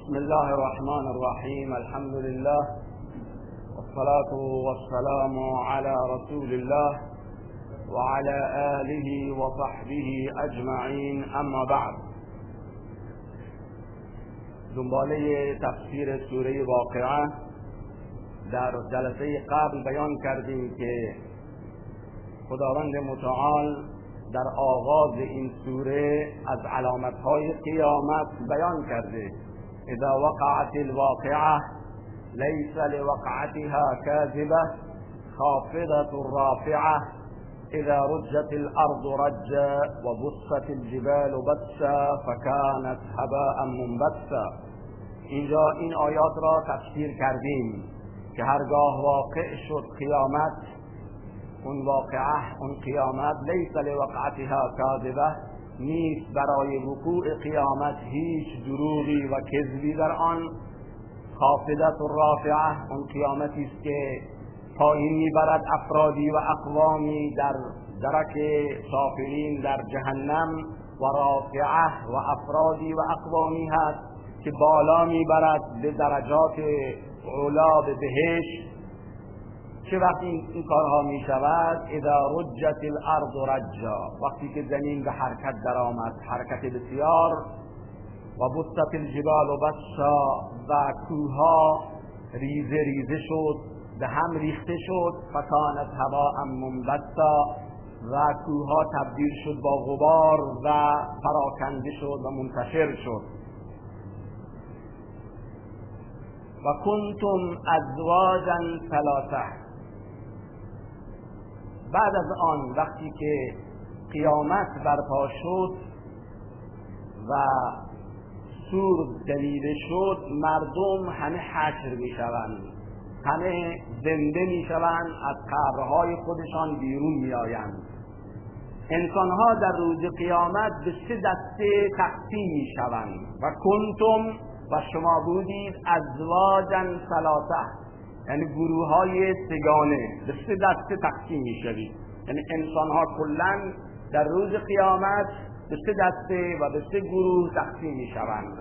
بسم الله الرحمن الرحيم. الحمد لله والصلاة والسلام على رسول الله وعلى آله وصحبه أجمعين. اما بعد، دنباله تفسیر سوره واقعه در جلسه قبل بیان کردیم که خداوند متعال در آغاز این سوره از علامت‌های قیامت بیان کرده: اذا وقعت الواقعه ليس لوقعتها كاذبه خافضة رافعه اذا رجت الارض رجا وبست الجبال بسا فكانت هباء منبثا. اینجا این آیات را تفسیر کردیم که هرگاه واقع شد قیامت، اون واقعه، اون قیامت، لیس لوقعتها کاذبه، نیست برای وقوع قیامت هیچ دروغی و کذبی در آن. خافضة رافعه، اون قیامتی است که پایین میبرد افرادی و اقوامی در درک سافلین در جهنم، و رافعه و افرادی و اقوامی هست که بالا میبرد به درجات علا به بهشت. چه وقتی این کارها می شود؟ اذا رجت الارض رجا، وقتی که زمین به حرکت در آمد، حرکت بسیار. و بست الجبال بسا، و کوها ریزه ریزه شد، به هم ریخته شد. فکانت هباء منبثا، و کوها تبدیل شد با غبار و پراکنده شد و منتشر شد. و کنتم ازواجا ثلاثه، بعد از آن وقتی که قیامت برپا شد و سور دمیده شد، مردم همه حشر می شوند، همه زنده می شوند، از قبرهای خودشان بیرون می آیند. انسانها در روز قیامت به سه دسته تقسیم می شوند. و کنتم، و شما بودید، ازواجا ثلاثه، یعنی گروه های سگانه، به سه دسته تقسیم می شوید. یعنی انسان ها کلن در روز قیامت به سه دسته و به سه گروه تقسیم می شوند.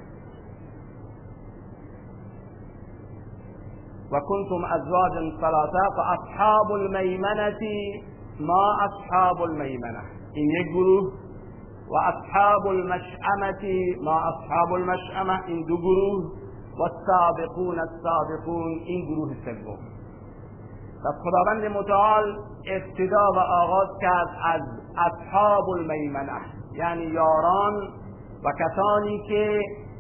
و کنتم ازواجا ثلاثه فاصحاب المیمنه ما اصحاب المیمنه، این یک گروه. و اصحاب المشأمه ما اصحاب المشأمه، این دو گروه. و السابقون السابقون، این گروه سوم. و خداوند متعال ابتدا و آغاز کرد از اصحاب المیمنه، یعنی یاران و کسانی که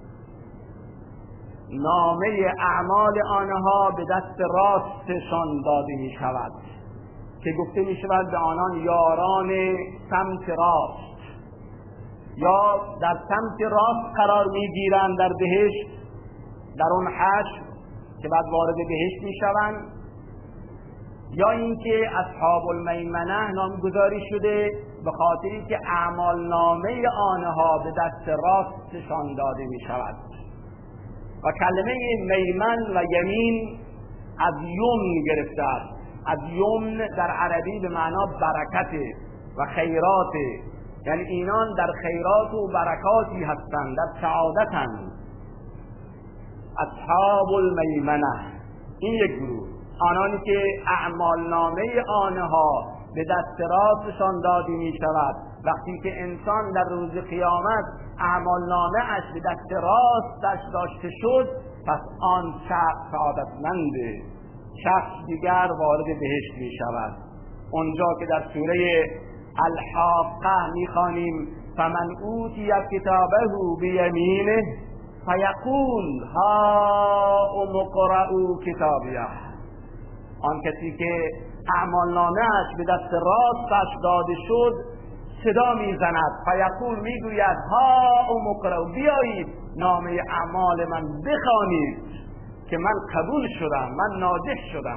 نامه اعمال آنها به دست راستشان داده می شود، که گفته می شود به آنان یاران سمت راست، یا در سمت راست قرار می گیرند در بهشت، در اون حشر که بعد وارد بهشت می شوند. یا اینکه اصحاب المیمنه نامگذاری شده به خاطری که اعمال نامه آنها به دست راستشان داده می شود. و کلمه میمن و یمین از یمن گرفته است. از یمن در عربی به معنا برکت و خیرات، یعنی اینان در خیرات و برکاتی هستند، در سعادتند. اصحاب المیمنه، این یک گروه، آنانی که اعمال نامه آنها به دست راستشان داده می شود. وقتی که انسان در روز قیامت اعمال نامه اش به دست راستش داشته شد، پس آن شخص سعادتمنده، شخص دیگر وارد بهشت می شود. اونجا که در سوره الحاقه می خوانیم فمن اوتی کتابه بیمینه فیقول ها اقرءوا کتابیه، آن کسی که اعمال نامه اش به دست راستش داده شد صدا میزند، فیقول، میگوید ها اقرءوا، بیایید نامه اعمال من بخوانید که من قبول شدم، من ناجح شدم.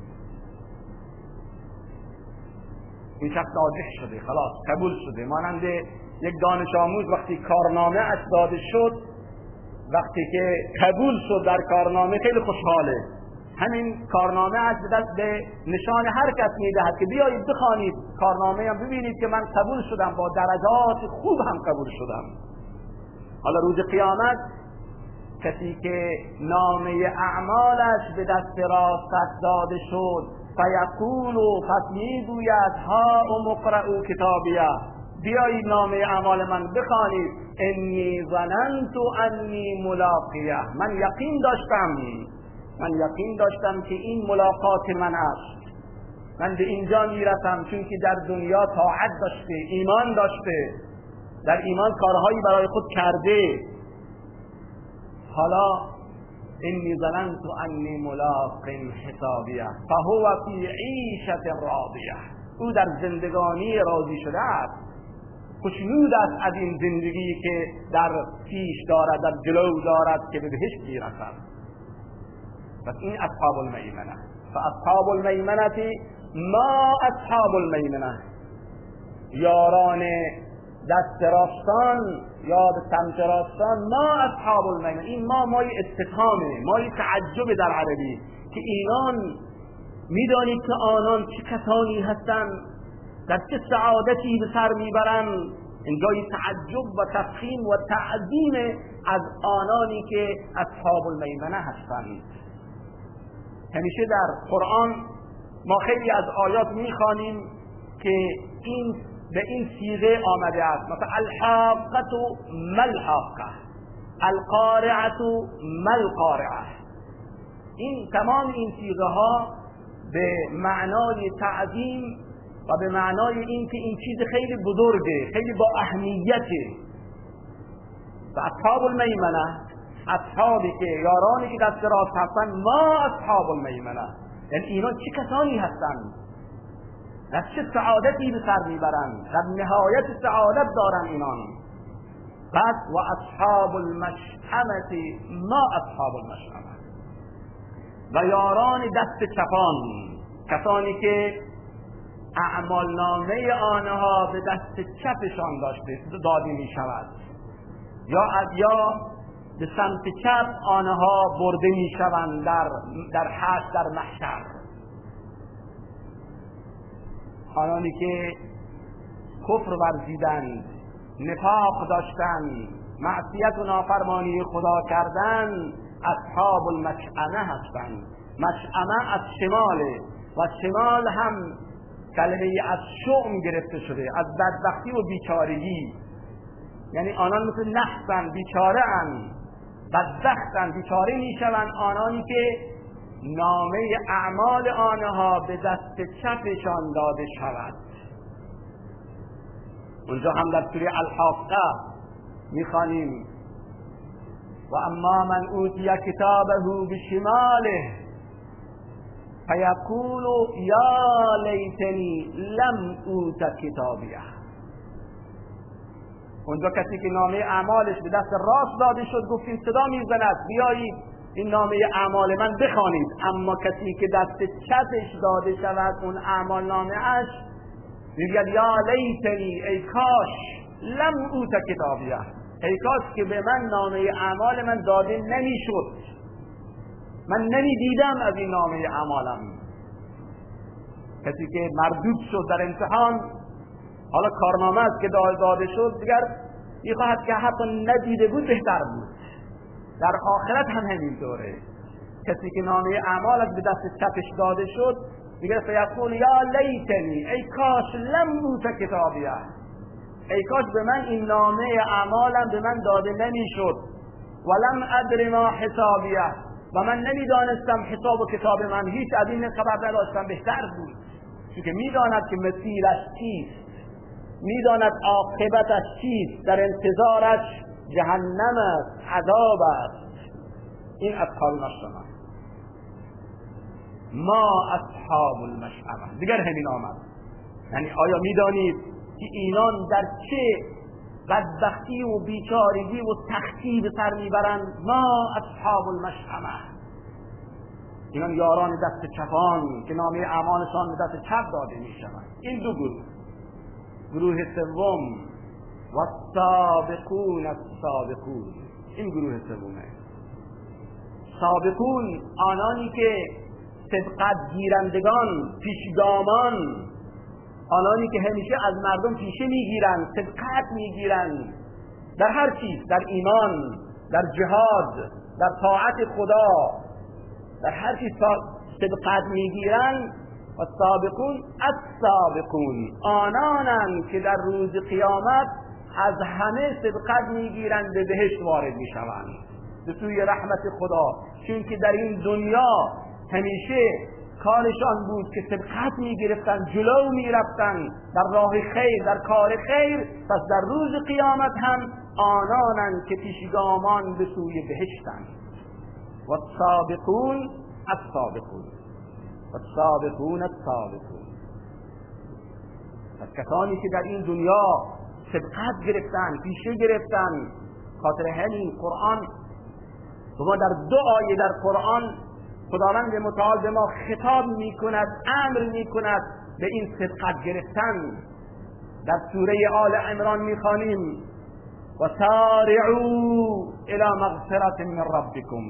این شخص ناجح شده، خلاص قبول شده. مانند یک دانش آموز وقتی کارنامه اش داده شد، وقتی که قبول شد در کارنامه خیلی خوشحاله، همین کارنامه اش به نشان هر کس میدهد که بیایید بخوانید کارنامه هم ببینید که من قبول شدم، با درجات خوب هم قبول شدم. حالا روز قیامت کسی که نامه اعمالش به دست راست داده شد، فیقولو، پس میگوید ها مقرؤ کتابیه، بیایید نامه اعمال من بخوانید، انی ظننت انی ملاقیه، من یقین داشتم که این ملاقات من است، من به اینجا میرسم، چون که در دنیا طاعت داشته، ایمان داشته، در ایمان کارهایی برای خود کرده، حالا انی ظننت انی ملاق حسابیه فهو فی عیشة راضیه، او در زندگانی راضی شده است، خوشنود است از این زندگی که در پیش دارد، در جلو دارد که به بهشت میرسد. پس این اصحاب المیمنه. فاصحاب المیمنه ما اصحاب المیمنه، یاران دست راستان یا به سمت راستان، ما اصحاب المیمنه، این مای استفهامه، مای تعجب در عربی، که اینان میدانید که آنان چه کسانی هستند، در چه سعادتی به سر میبرند. اینجای تعجب و تفخیم و تعظیم از آنانی که اصحاب المیمنه هستند. همیشه در قرآن ما خیلی از آیات میخوانیم که این به این صیغه آمده است، مثلا الحاقه ما الحاقه، القارعه ما القارعه. این تمام این صیغه ها به معنای تعظیم و به معنای این که این چیز خیلی بزرگه، خیلی با اهمیته. و اصحاب المیمنه، اصحابی که یارانی که دست راست هستند، ما اصحاب المیمنه، یعنی اینا چه کسانی هستند، در چه سعادتی به سر میبرند، در نهایت سعادت دارن اینان. بعد و اصحاب المشأمه ما اصحاب المشأمه، و یاران دست چپان، کسانی که اعمال نامه آنها به دست چپشان داده می شود، یا به سمت چپ آنها برده می شوند در حشر، در محشر. آنانی که کفر ورزیدند، نفاق داشتند، معصیت و نافرمانی خدا کردند، اصحاب المشأمه هستند. مشأمه از شماله، و شمال هم کلمه از شؤم گرفته شده، از بدبختی و بیچارگی، یعنی آنان مثل نحسن، بیچاره اند، بدبختند، بیچاره میشوند آنانی که نامه اعمال آنها به دست چپشان داده شود. اونجا هم در سوره الحاقه میخوانیم و اما من اوتی کتابه بشماله فیقول یا لیتنی لم اوت کتابیه. اونجا کسی که نامه اعمالش به دست راست داده شد، گفتیم صدا میزند بیایید این نامه اعمال من بخوانید، اما کسی که دست چپش داده شود اون اعمال نامه اش، میگه یا لیتنی، ای کاش، لم اوت کتابیه، ای کاش که به من نامه اعمال من داده نمیشد، من نمیدیدم از این نامه اعمالم. کسی که مردود شد در امتحان، حالا کارنامه است که داده شد، دیگر میخواهد که حتی ندیده بود بهتر بود. در آخرت هم همینطوره، کسی که نامه اعمال از به دست چپش داده شد میگه فیقول یا لیتنی، ای کاش، لم اوت کتابیه، ای کاش به من این نامه اعمالم به من داده نمیشد، ولم ادر ما حسابیه، و من نمیدانستم حساب و کتاب من، هیچ از این خبر نداشتم، بهتر بود، چون که میداند که مسیرش چیست، میداند عاقبتش چیست، در انتظارش جهنم است، عذاب است. این اصحاب المشأمه. ما اصحاب المشأمه دیگر همین آمد، یعنی آیا میدانید که اینان در چه بدبختی و بیچارگی و تختی به سر میبرند؟ ما اصحاب المشأمه، اینان یاران دست چپان که نامه اعمالشان به دست چپ داده میشوند. این دو گروه سوم و السابقون السابقون، این گروه سومه. سابقون آنانی که سبقت گیرندگان، پیشگامان، آنانی که همیشه از مردم پیشه میگیرند، سبقت میگیرند در هر چیز، در ایمان، در جهاد، در طاعت خدا در هر چیز سبقت میگیرن و سابقون السابقون، آنانند که در روز قیامت از همه سبقت میگیرند به بهشت وارد میشوند به سوی رحمت خدا، چون که در این دنیا همیشه کارشان بود که سبقت میگرفتن، جلو میرفتن در راه خیر، در کار خیر. پس در روز قیامت هم آنانند که پیشگامان به سوی بهشتند. و السابقون السابقون و السابقون السابقون. پس کسانی که در این دنیا سبقت گرفتن، پیشه گرفتن، خاطر همین قرآن ما در دو آیه در قرآن خداوند متعال به ما خطاب میکند، امر میکند به این سبقت گرفتن. در سوره آل عمران میخوانیم و سارعوا الی مغفرة من ربکم،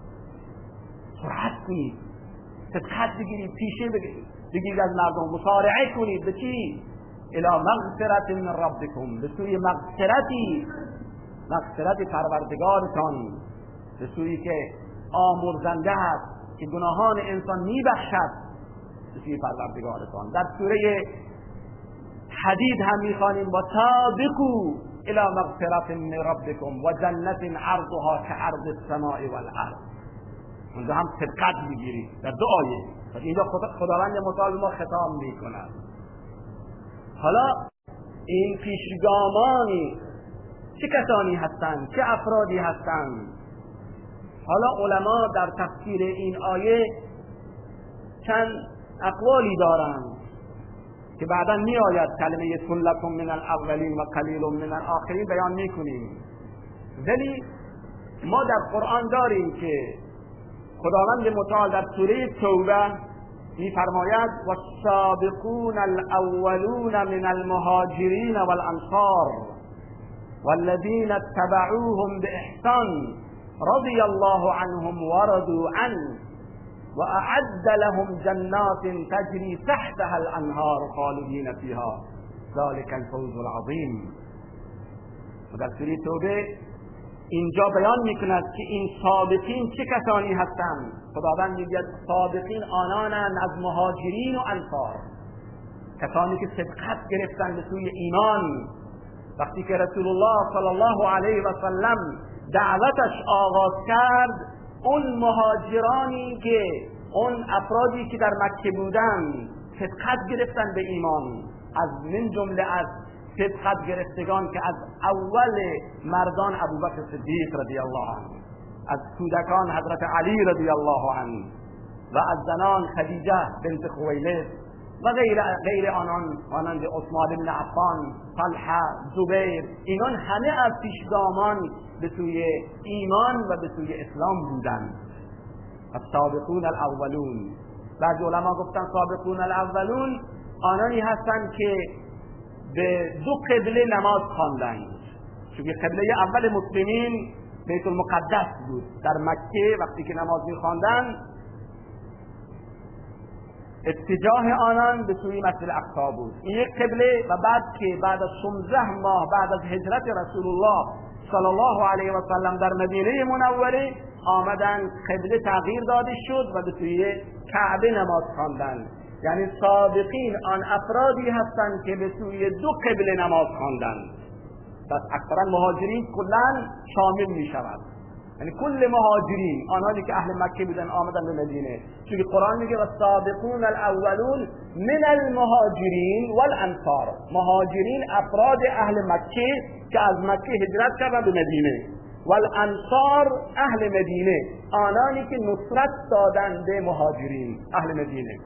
سرعت کنید، سبقت بگیرید، پیشه بگیرید از مردم، مسارعه کنید به چی؟ الی مغفرة من ربکم، به سوی مغفرتی، مغفرت پروردگارتان، به سوی که آمرزنده است، که گناهان انسان میبخشد، به سوی پروردگارتان. در سوره حدید هم میخوانیم و سابقوا الی مغفرة من ربکم و جنت عرضها كعرض السماء والارض. اونجا هم سبقت میگیرید در دو آیه. اینجا خداوند متعال ما خطاب میکند. حالا این پیشگامانی چه کسانی هستند، چه افرادی هستند؟ حالا علما در تفسیر این آیه چند اقوالی دارند که بعدا می آید کلمه ثلة من الاولین و قلیل من الاخرین بیان میکنیم. ولی ما در قرآن داریم که خداوند متعال در سوره توبه میفرماید والسابقون الاولون من المهاجرین والانصار والذین اتبعوهم باحسان رضی الله عنهم ورضوا عنه واعد لهم جنات تجری تحتها الانهار خالدین فیها ذلك الفوز العظیم. و در سوره توبه اینجا بیان میکند که این سابقین چه کسانی هستند. خداوند میگوید سابقین آنانند از مهاجرین و انصار، کسانی که سبقت گرفتند به سوی ایمان. وقتی که رسول الله صلی الله علیه و سلم دعوتش آغاز کرد، اون مهاجرانی که اون افرادی که در مکه بودند سبقت گرفتند به ایمان، از من جمله از سبقت گرفتگان که از اول مردان ابوبکر صدیق رضی الله عنه، از کودکان حضرت علی رضی الله عنه و از زنان خدیجه بنت خویلد و غیر آنان مانند عثمان بن عفان، طلحه، زبیر. اینان همه از پیشگامان به سوی ایمان و به سوی اسلام بودند. السابقون الاولون. بعض علما گفتن سابقون الاولون آنانی هستند که به دو قبله نماز خواندند، چون قبله اول مسلمین بیت المقدس بود. در مکه وقتی که نماز می‌خواندند اتجاه آنان به سوی مسجد اقصی بود، این یک قبله. و بعد که بعد از 16 ماه بعد از هجرت رسول الله صلی الله علیه و سلم در مدینه منوره آمدن، قبله تغییر داده شد و به سوی کعبه نماز خواندند. یعنی سابقین آن افرادی هستند که به سوی دو قبله نماز خواندند. پس اکثرا مهاجرین کلا شامل می شود، یعنی کل مهاجرین، آنانی که اهل مکه بودن آمدن به مدینه. چون قرآن میگه والسابقون الاولون من المهاجرین والانصار، مهاجرین افراد اهل مکه که از مکه هجرت کردند به مدینه، والانصار اهل مدینه، آنانی که نصرت دادند به مهاجرین اهل مدینه.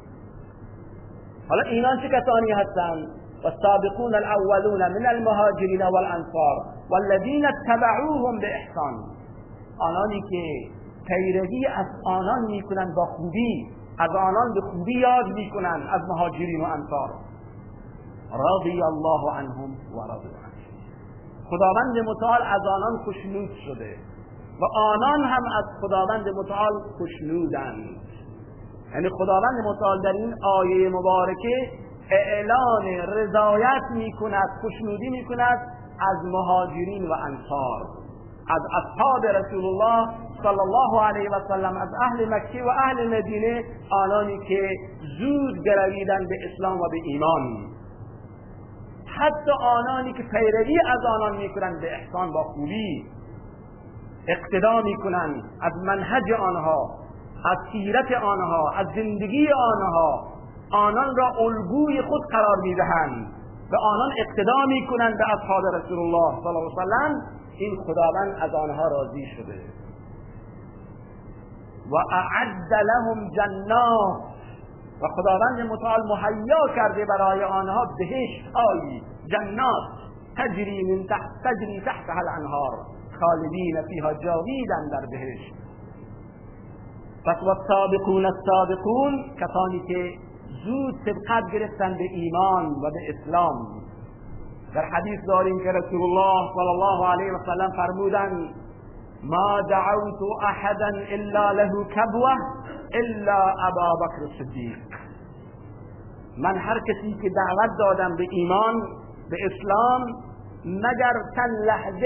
حالا اینان چه کسانی هستند؟ والسابقون الاولون من المهاجرین والانصار والذین اتبعوهم باحسان، آنانی که پیروی از آنان میکنند با خوبی، از آنان به خوبی یاد میکنند، از مهاجرین و انصار. رضی الله عنهم و رضوا عنه، خداوند متعال از آنان خوشنود شده و آنان هم از خداوند متعال خوشنودند. یعنی خداوند متعال در این آیه مبارکه اعلان رضایت میکند، خوشنودی میکند از مهاجرین و انصار، از اصحاب رسول الله صلی الله علیه و سلم از اهل مکه و اهل مدینه آنانی که زود گرویدند به اسلام و به ایمان، حتی آنانی که پیروی از آنان میکنند به احسان با خوبی، اقتدا میکنند از منهج آنها، از سیرت آنها، از زندگی آنها، آنان را الگوی خود قرار میدهند و آنان اقتدا میکنند به اصحاب رسول الله صلی الله علیه و سلم. این خداوند از آنها راضی شده و اعد لهم جنات، و خداوند متعال مهیا کرده برای آنها بهشت‌هایی، جنات تجری تحتها الانهار خالدین فیها جاویدن در بهشت. پس والسابقون السابقون، کسانی که زود سبقت گرفتن به ایمان و به اسلام. در حدیث داریم که رسول الله صلی الله علیه و سلم فرمودند ما دعوت احدا الا له کبوه الا ابا بکر الصدیق. من هر کسی که دعوت دادم به ایمان، به اسلام، مگر چند لحظه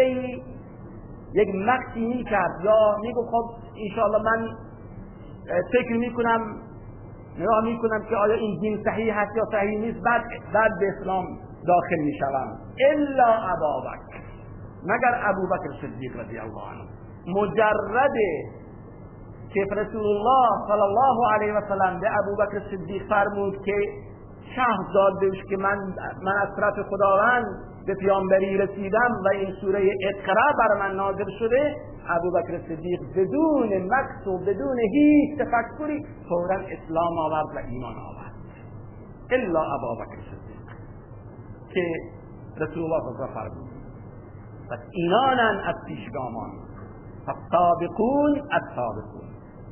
یک مکسی میکرد یا میگو خب انشاءالله من فکر میکنم، نگاه میکنم که آیا این دین صحیح هست یا صحیح نیست، بعد به اسلام داخل میشوم. الا ابا بکر، مگر ابو بکر صدیق رضی الله عنه. مجرد که رسول الله صلی الله علیه و سلم به ابو بکر صدیق فرمود که شهر داد بهش که من از طرف خداوند به پیامبری رسیدم و این سوره اقرا بر من نازل شده، ابو بکر صدیق بدون مکث و بدون هیچ تفکری فوراً اسلام آورد و ایمان آورد. الا ابا بکر صدیق که رسول الله صلی الله علیه و فرمود. پس اینانن از پیشگامان. فالسابقون السابقون،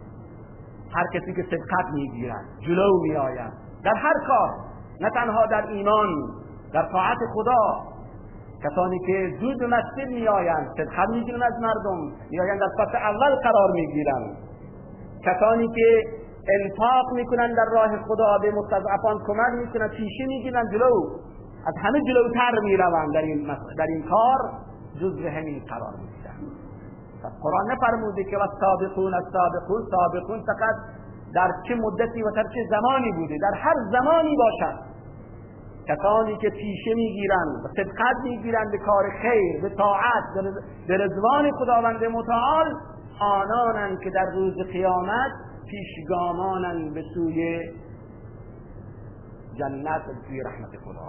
هر کسی که سبقت میگیرند، جلو میآیند در هر کار، نه تنها در ایمان، در طاعت خدا. کسانی که زود به مسجد میآیند، سبقت میگیرند از مردم، میآیند در صف اول قرار میگیرند. کسانی که انفاق میکنند در راه خدا، به مستضعفان کمک میکنند، پیشی میگیرند، جلو، از همه جلوتر میروند در این کار، جزء همین قرار میگیرند. قرآن نفرموده که والسابقون السابقون، سابقون فقط در چه مدتی و در چه زمانی بوده، در هر زمانی باشد. کسانی که پیشه میگیرند و سبقت میگیرند به کار خیر، به طاعت، به رضوان خداوند متعال، آنانند که در روز قیامت پیشگامانند به سوی جنت و سوی رحمت خدا.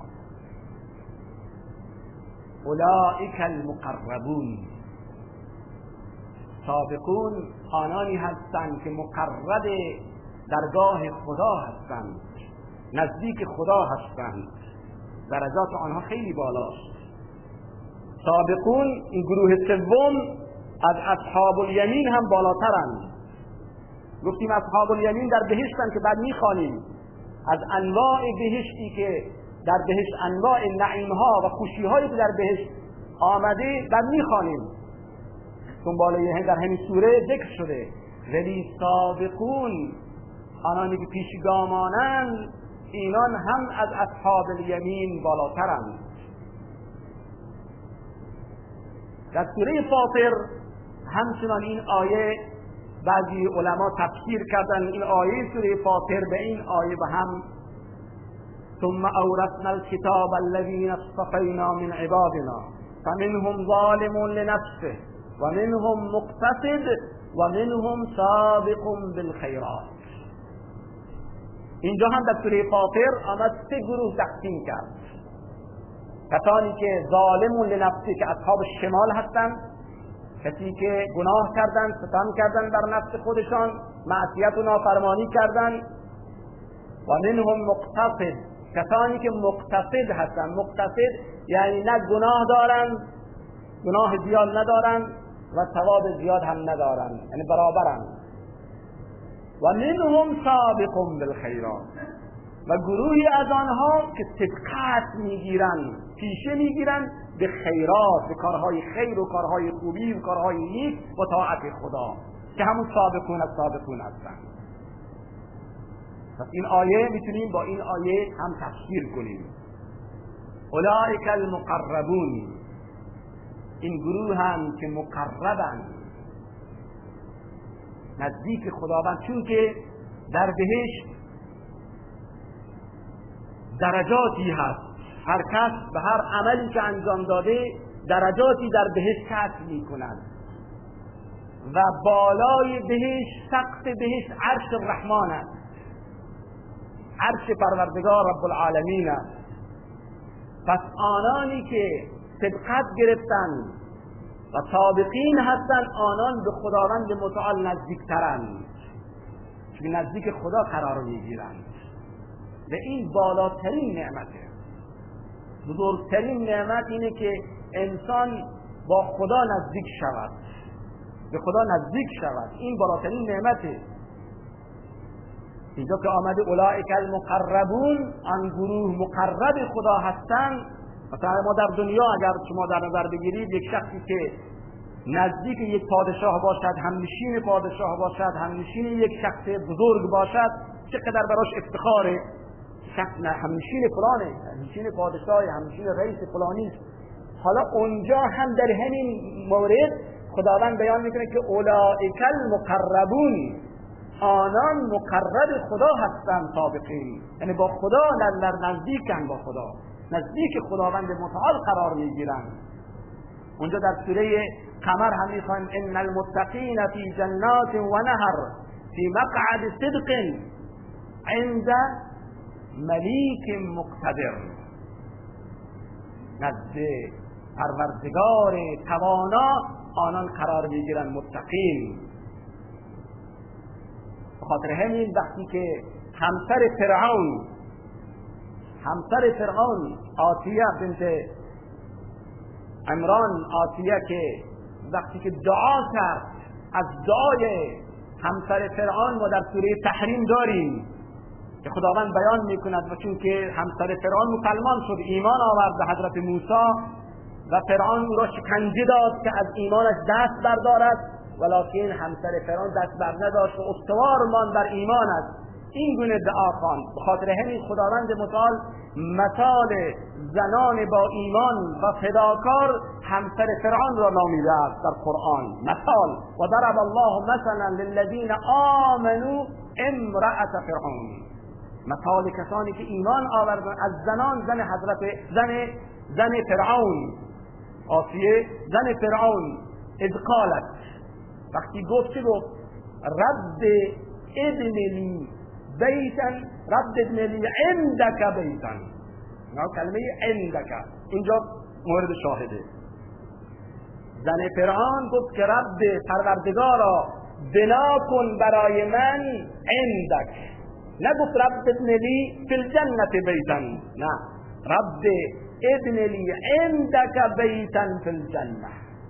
اولئک المقربون، سابقون آنانی هستند که مقرب درگاه خدا هستند، نزدیک خدا هستند، درجات آنها خیلی بالاست. سابقون، این گروه سوم، از اصحاب الیمین هم بالاترند. گفتیم اصحاب الیمین در بهشتن که بعد میخوانیم از انواع بهشتی که در بهشت، انواع نعیمها و خوشیهایی که در بهشت آمده، بعد میخوانیم دنباله در همین سوره ذکر شده. ولی سابقون، آنانی که پیشگامانند، اینان هم از اصحاب الیمین بالاترند. در سوره فاطر همچنان این آیه بعضی علما تفسیر کردن، این آیه سوره فاطر به این آیه به هم ثم اورثنا الكتاب الذين اصطفينا من عبادنا فمنهم ظالم لنفسه ومنهم مقتصد ومنهم سابق بالخيرات. اینجا هم در سوره فاطر آمد سه گروه تقسیم کرد. کسانی که ظالم لنفسه که اصحاب شمال هستند، کسی که گناه کردن، ستم کردن بر نفس خودشان، معصیت و نافرمانی کردن. و منهم مقتصد، کسانی که مقتصد هستند. مقتصد یعنی نه گناه دارند، گناه زیاد ندارند و ثواب زیاد هم ندارند، یعنی برابرند. و منهم سابق بالخیرات، و گروهی از آنها که سبقت میگیرند، پیشه میگیرند به خیرات، به کارهای خیر و کارهای خوبی و کارهای نیک و طاعت خدا، که همون سابقون از سابقون هستند. پس این آیه میتونیم با این آیه هم تفسیر کنیم. اولئک المقربون، این گروه هم که مقربند، نزدیک خداوند، چون که در بهشت درجاتی هست. هر کس به هر عملی که انجام داده درجاتی در بهشت کسب می‌کند و بالای بهشت، سقف بهشت عرش الرحمن است، عرش پروردگار رب العالمین است. پس آنانی که سبقت گرفتند و سابقین هستند، آنان به خداوند متعال نزدیکترند، چون نزدیک خدا قرار میگیرند. و این بالاترین نعمته، بزرگترین نعمت اینه که انسان با خدا نزدیک شود، به خدا نزدیک شود. این بالاترین نعمته. اینجا که آمده اولئک المقربون، آن گروه مقرب خدا هستند. مثلا ما در دنیا اگر شما در نظر بگیرید، یک شخصی که نزدیک یک پادشاه باشد، همنشین پادشاه باشد، همنشین یک شخص بزرگ باشد، چقدر براش افتخاره. شخص همنشین فلانه، همنشین پادشاه، همنشین رئیس فلانی است. حالا اونجا هم در همین مورد خداوند بیان میکنه که اولئک المقربون، آنان مقرب خدا هستند، سابقین، یعنی با خدا نزدیکن، با خدا نزدیک خداوند متعال قرار میگیرند. اونجا در سوره قمر هم میخوان ان المتقین فی جنات و نهر فی مقعد صدق عند ملیک مقتدر، نزد پروردگار توانا آنان قرار میگیرند متقین. بخاطر همین وقتی که همسر فرعون آتیه بنت عمران، آتیه که وقتی که دعا کرد، از دعای همسر فرعون ما در سوره تحریم داریم که خداوند بیان میکند، و چون که همسر فرعون مسلمان شد، ایمان آورد به حضرت موسی و فرعون او را شکنجه داد که از ایمانش دست بردارد، ولکن همسر فرعون دست بر نداشت و استوار ماند بر ایمانش. این گونه دعا خواند. بخاطر همین خداوند متعال مثال زنان با ایمان و فداکار همسر فرعون را نامیده است در قرآن. مثال و ضرب الله مثلا للذین آمنوا امرأة فرعون، مثال کسانی که ایمان آوردند از زنان، زن فرعون، آسیه زن فرعون. اذ قالت، وقتی گفت، چه گفت؟ رب ابن لی بیتا، رب ابن لی عندک بیتا. کلمه عندک اینجا مورد شاهده. زن فرعون گفت که رب پروردگارا بنا کن برای من عندک، نگفت رب ابن لی فی الجنة بیتا، نه، رب ابن لی عندک بیتا فی الجنة،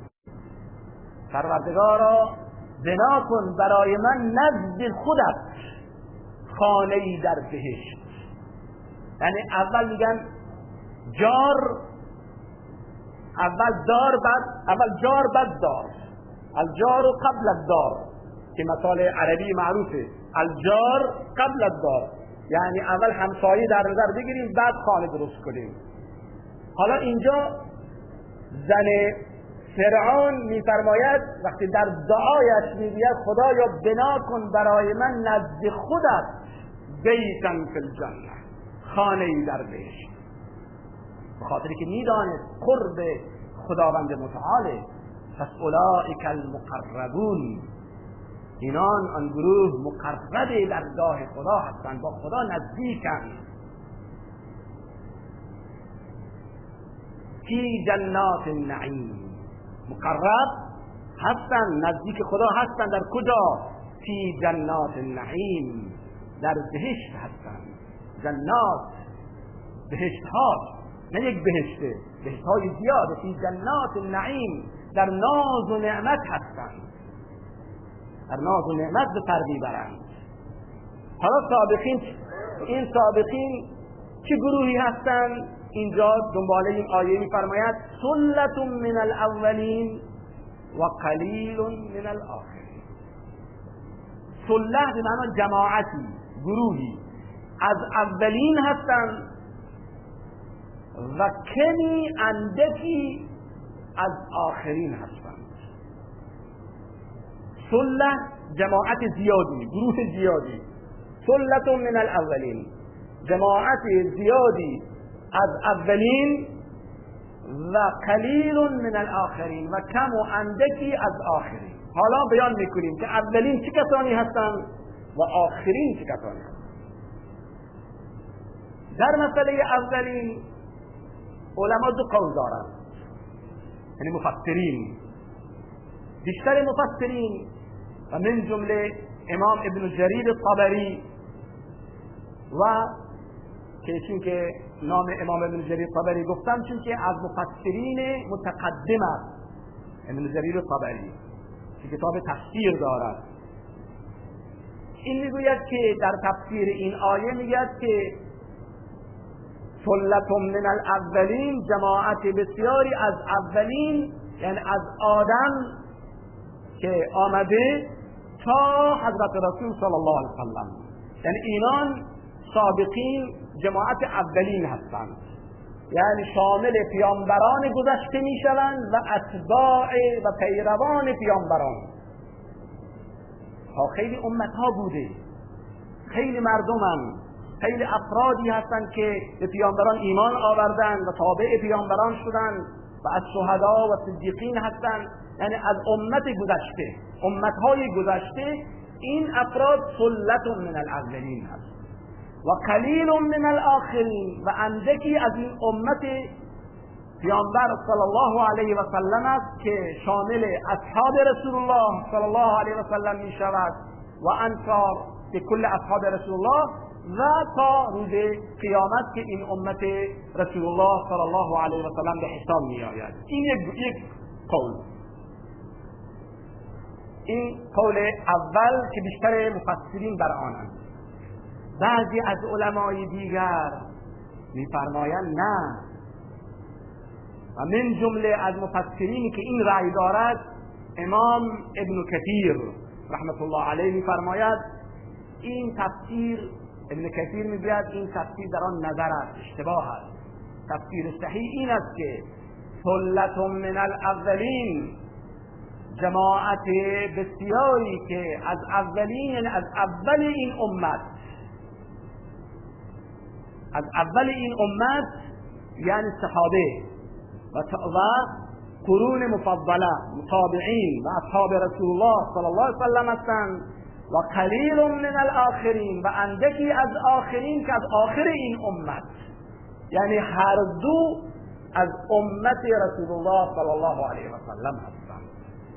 پروردگارا بنا کن برای من نزد خودت خانه‌ای در بهشت. یعنی اول میگن جار، اول جار بعد دار، الجار قبل الدار، که مثال عربی معروفه، الجار قبل الدار، یعنی اول همسایه در نظر بگیریم بعد خانه درست کنیم. حالا اینجا زن فرعون میفرماید وقتی در دعایش میگوید خدایا بنا کن برای من نزد خودت بیتا فی الجنة، خانه‌ای در بهشت، به خاطری که میدانست قرب خداوند متعاله. پس اولئک المقربون، اینان آن گروه مقرب درگاه خدا هستند، با خدا نزدیکند. فی جنات النعیم، مقرب هستند، نزدیک خدا هستند. در کجا؟ فی جنات النعیم، در بهشت هستند. جنات بهشت ها، نه یک بهشته، بهشت های زیاده. فی جنات النعیم، در ناز و نعمت هستند، در ناز و نعمت به سر میبرند. حالا سابقین، این سابقین چه گروهی هستند؟ اینجا دنباله این آیه میفرماید ثلة من الاولین و قلیل من الاخرین. ثله به معنی جماعتی، گروهی، از اولین هستند و کمی اندکی از آخرین هستند. ثله جماعت زیادی، گروه زیادی. ثلة من الاولین، جماعت زیادی از اولین و قلیل من الاخرین و کم و اندکی از آخرین. حالا بیان میکنیم که اولین چه کسانی هستند و آخرین چه کسانی هستند. در مسئله اولین علما دو قول دارند، یعنی مفسرین، بیشتر مفسرین و من جمله امام ابن جریر الطبری و چون که نام امام ابن جریر الطبری گفتم چون که از مفسرین متقدم است. ابن جریر الطبری که کتاب تفسیر دارد، این میگوید که در تفسیر این آیه میگوید که ثلة من الاولین، جماعت بسیاری از اولین، یعنی از آدم که آمده تا حضرت رسول صلی الله علیه وسلم، یعنی اینان سابقین جماعت اولین هستند، یعنی شامل پیامبران گذشته می شوند و اتباع و پیروان پیامبران. ها خیلی امت ها بوده، خیلی مردمن، خیلی افرادی هستند که به پیامبران ایمان آوردند و تابع پیامبران شدند و از شهدا و صدیقین هستند، یعنی از امت گذشته، امت های گذشته. این افراد ثلة من الاولین هست و قلیل من الاخرین و اندکی از این امت پیامبر صلی الله علیه و سلم است که شامل اصحاب رسول الله صلی الله علیه و سلم می شود و انصار به کل اصحاب رسول الله و تا روز قیامت که این امت رسول الله صلی الله علیه و سلم به حساب می آید. این یک قول. این قول اول که بیشتر مفسرین بر آنند. بعضی از علمای دیگر می‌فرمایند نه، و من جمله از مفسرینی که این رأی دارد امام ابن کثیر رحمت الله علیه می‌فرماید این تفسیر، ابن کثیر میگوید این تفسیر در آن نظر است، اشتباه است. تفسیر صحیح این است که ثلة من الاولین، جماعت بسیاری که از اولین، از اول این امت، از اول این امت یعنی صحابه و قرون مفضله، متابعین و اصحاب رسول الله صلی الله علیه و سلم هستند و قلیل من الاخرین و اندکی از آخرین که از آخر این امت، یعنی هر دو از امت رسول الله صلی الله علیه و سلم هستند.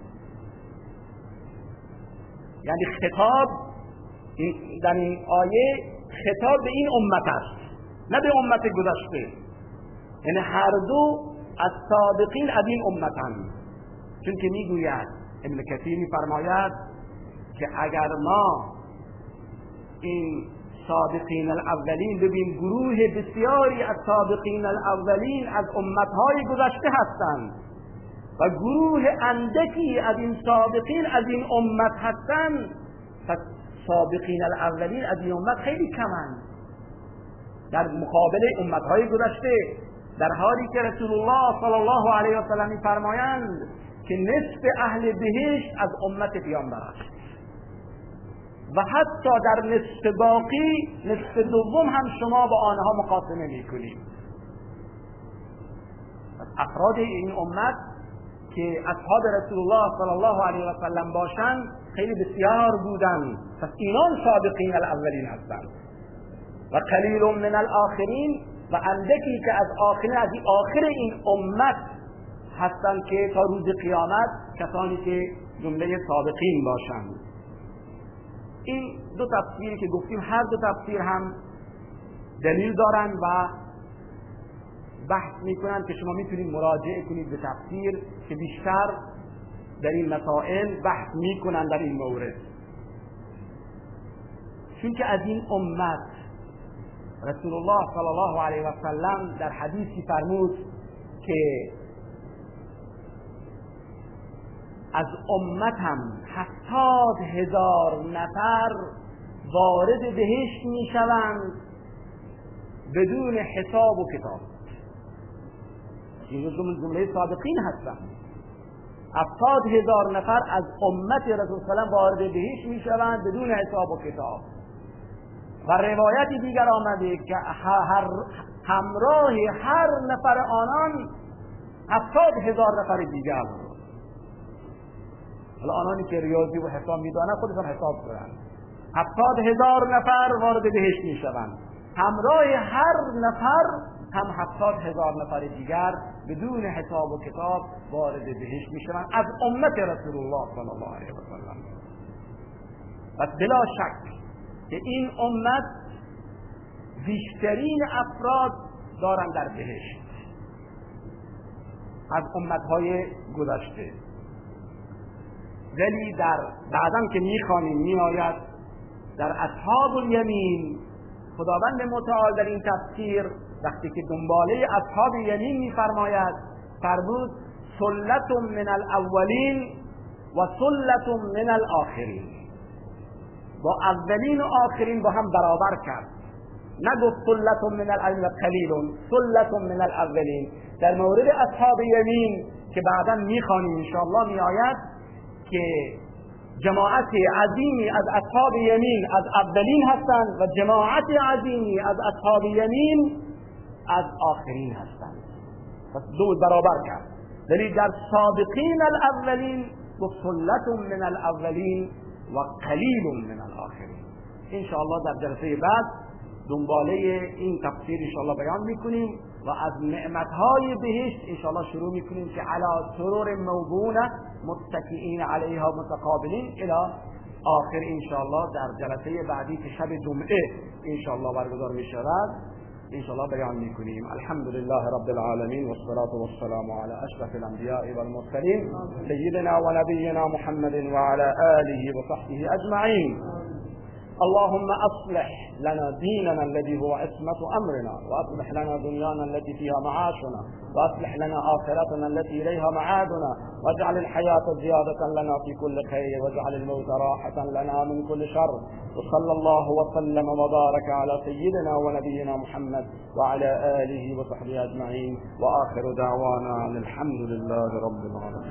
یعنی خطاب در این آیه خطاب به این امت است، نه به امت گذشته. یعنی هر دو از سابقین از این امتند، چون که میگوید ابن کثیر میفرماید که اگر ما این سابقین الاولین ببین، گروه بسیاری از سابقین الاولین از امتهای گذشته هستند و گروه اندکی از این سابقین از این امت هستند، پس سابقین الاولین از این امت خیلی کمند در مقابل امتهای گذشته، در حالی که رسول الله صلی الله علیه و سلم می‌فرمایند که نصف اهل بهشت از امت پیامبر است و حتی در نصف باقی، نصف دوم هم شما با آنها مقاسمه می‌کنید. افراد این امت که اصحاب رسول الله صلی الله علیه و سلم باشند خیلی بسیار بودند، پس اینان سابقین الاولین هستند و قلیل من الاخرین و اندکی که از آخر این امت هستند که تا روز قیامت کسانی که جمله سابقین باشند. این دو تفسیری که گفتیم، هر دو تفسیر هم دلیل دارند و بحث میکنند که شما میتونید مراجعه کنید به تفسیر که بیشتر در این مسائل بحث میکنند در این مورد. چون که از این امت رسول الله صلی الله علیه و سلم در حدیثی فرمود که از امتم 70,000 نفر وارد بهشت میشوند بدون حساب و کتاب. این جمله سابقین هستند. 70,000 نفر از امت رسول صلی الله علیه و وارد بهشت میشوند بدون حساب و کتاب. و روایتی دیگر آمده که همراه هر نفر آنان 70,000 نفر دیگر. حالا آنانی که ریاضی و حساب میدانند خودشان حساب کنند. 70,000 نفر وارد بهشت میشوند، همراه هر نفر هم 70,000 نفر دیگر بدون حساب و کتاب وارد بهشت میشوند از امت رسول الله صلی الله علیه و سلم. پس بلا شک که این امت بیشترین افراد دارند در بهشت از امتهای گذشته. ولی در بعدم که میخوانیم میآید در اصحاب الیمین خداوند متعال در این تفسیر وقتی که دنباله اصحاب الیمین میفرماید فرمود ثلة من الاولین و ثلة من الاخرین، با اولین و آخرین با هم برابر کرد، نگفت ثلة من الاولین قلیل، ثلة من الاولین. در مورد اصحاب یمین که بعدا میخوانیم انشاءالله میآید که جماعت عظیمی از اصحاب یمین از اولین هستند و جماعت عظیمی از اصحاب یمین از آخرین هستند. پس دو برابر کرد. ولی در سابقین الاولین و ثلة من الاولین و قلیل من الاخرین. انشاءالله در جلسه بعد دنباله این تفسیر انشاءالله بیان میکنیم و از نعمتهای بهشت انشاءالله شروع میکنیم که علی سرور موضونه متکئین علیها متقابلین الی آخر انشاءالله در جلسه بعدی که شب جمعه انشاءالله برگزار میشود انشاءالله بیان میکنیم. الحمد لله رب العالمین والصلاة والسلام على اشرف الانبیاء والمرسلین سیدنا و نبینا محمد وعلى آله وصحبه اجمعین. اللهم أصلح لنا ديننا الذي هو عصمة أمرنا، وأصلح لنا دنيانا التي فيها معاشنا، وأصلح لنا آخرتنا التي إليها معادنا، واجعل الحياة زيادة لنا في كل خير، واجعل الموت راحة لنا من كل شر. وصلى الله وسلم وبارك على سيدنا ونبينا محمد وعلى آله وصحبه أجمعين، وآخر دعوانا الحمد لله رب العالمين.